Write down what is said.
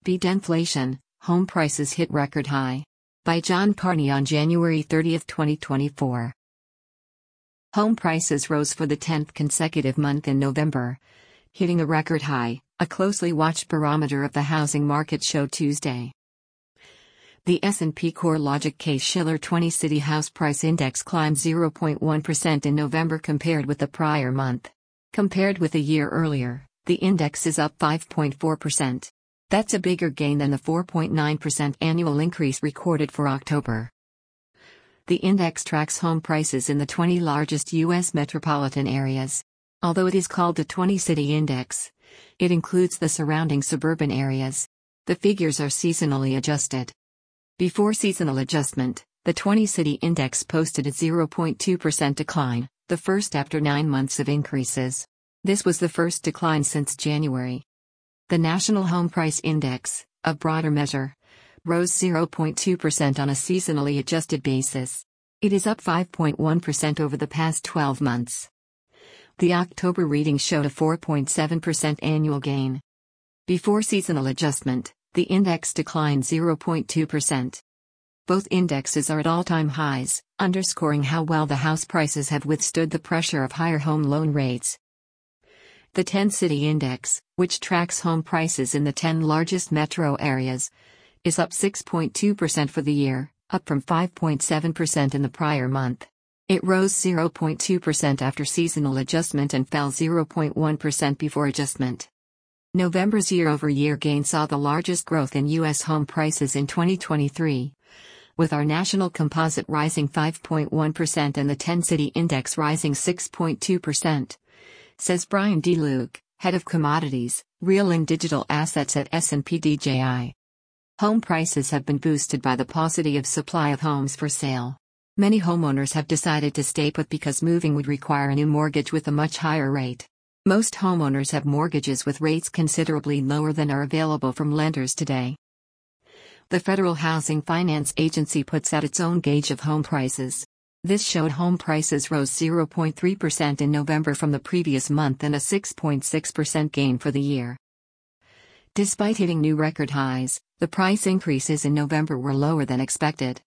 Beat inflation, home prices hit record high. By John Carney on January 30, 2024. Home prices rose for the 10th consecutive month in November, hitting a record high, a closely watched barometer of the housing market showed Tuesday. The S&P CoreLogic Case-Shiller 20 City House Price Index climbed 0.1% in November compared with the prior month. Compared with a year earlier, the index is up 5.4%. That's a bigger gain than the 4.9% annual increase recorded for October. The index tracks home prices in the 20 largest U.S. metropolitan areas. Although it is called the 20 City Index, it includes the surrounding suburban areas. The figures are seasonally adjusted. Before seasonal adjustment, the 20 City Index posted a 0.2% decline, the first after 9 months of increases. This was the first decline since January. The National Home Price Index, a broader measure, rose 0.2% on a seasonally adjusted basis. It is up 5.1% over the past 12 months. The October reading showed a 4.7% annual gain. Before seasonal adjustment, the index declined 0.2%. Both indexes are at all-time highs, underscoring how well the house prices have withstood the pressure of higher home loan rates. The 10 City Index, which tracks home prices in the 10 largest metro areas, is up 6.2% for the year, up from 5.7% in the prior month. It rose 0.2% after seasonal adjustment and fell 0.1% before adjustment. November's year-over-year gain saw the largest growth in U.S. home prices in 2023, with our national composite rising 5.1% and the 10 City Index rising 6.2%, says Brian D. Luke, head of commodities, real and digital assets at S&P DJI. Home prices have been boosted by the paucity of supply of homes for sale. Many homeowners have decided to stay put because moving would require a new mortgage with a much higher rate. Most homeowners have mortgages with rates considerably lower than are available from lenders today. The Federal Housing Finance Agency puts out its own gauge of home prices. This showed home prices rose 0.3% in November from the previous month and a 6.6% gain for the year. Despite hitting new record highs, the price increases in November were lower than expected.